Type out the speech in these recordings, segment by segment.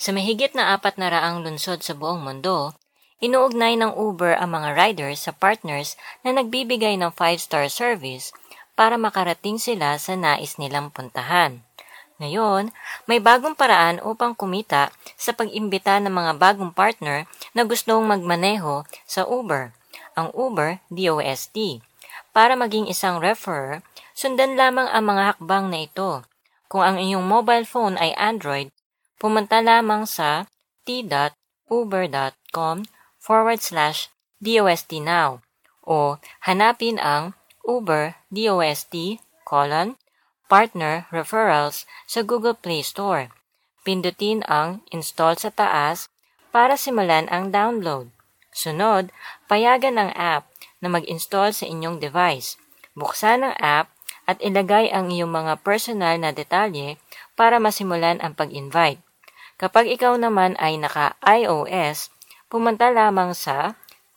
Sa mahigit na 400 lungsod sa buong mundo, inuugnay ng Uber ang mga riders sa partners na nagbibigay ng 5-star service para makarating sila sa nais nilang puntahan. Ngayon, may bagong paraan upang kumita sa pag-imbita ng mga bagong partner na gustong magmaneho sa Uber, ang Uber DOST. Para maging isang referrer, sundan lamang ang mga hakbang na ito. Kung ang iyong mobile phone ay Android, pumunta lamang sa t.uber.com/DOST now o hanapin ang Uber DOST: Partner Referrals sa Google Play Store. Pindutin ang Install sa taas para simulan ang download. Sunod, payagan ang app na mag-install sa inyong device. Buksan ang app at ilagay ang iyong mga personal na detalye para masimulan ang pag-invite. Kapag ikaw naman ay naka-iOS, pumunta lamang sa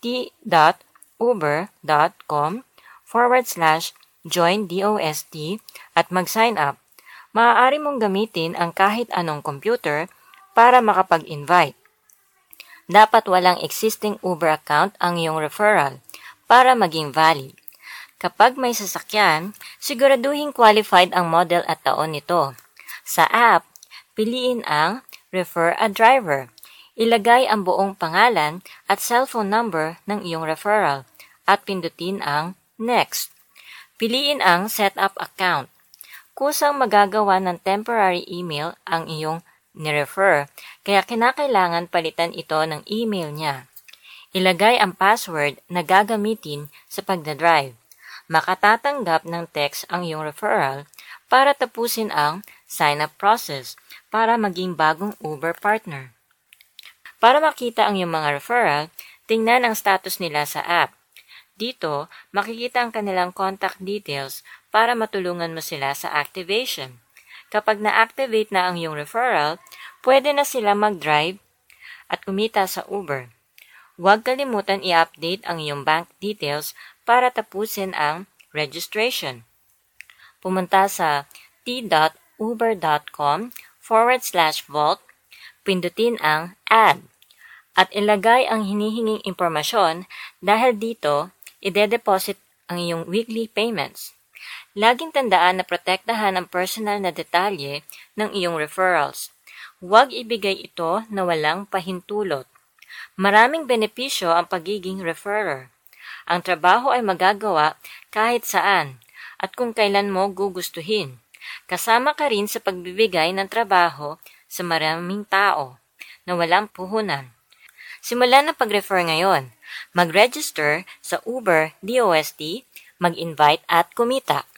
t.uber.com/joinDOST at mag-sign up. Maaari mong gamitin ang kahit anong computer para makapag-invite. Dapat walang existing Uber account ang iyong referral para maging valid. Kapag may sasakyan, siguraduhin qualified ang model at taon nito. Sa app, piliin ang Refer a Driver. Ilagay ang buong pangalan at cellphone number ng iyong referral at pindutin ang Next. Piliin ang Set up Account. Kusang magagawa ng temporary email ang iyong ni-refer, kaya kinakailangan palitan ito ng email niya. Ilagay ang password na gagamitin sa pagdadrive. Makatatanggap ng text ang iyong referral para tapusin ang sign-up process para maging bagong Uber partner. Para makita ang iyong mga referral, tingnan ang status nila sa app. Dito, makikita ang kanilang contact details para matulungan mo sila sa activation. Kapag na-activate na ang iyong referral, pwede na sila mag-drive at kumita sa Uber. Huwag kalimutan i-update ang iyong bank details para tapusin ang registration. Pumunta sa t.uber.com/vault, pindutin ang Add, at ilagay ang hinihinging impormasyon dahil dito, ide-deposit ang iyong weekly payments. Laging tandaan na protektahan ang personal na detalye ng iyong referrals. Huwag ibigay ito na walang pahintulot. Maraming benepisyo ang pagiging referrer. Ang trabaho ay magagawa kahit saan at kung kailan mo gugustuhin. Kasama ka rin sa pagbibigay ng trabaho sa maraming tao na walang puhunan. Simulan ang pag-refer ngayon. Mag-register sa Uber DOST, mag-invite at kumita.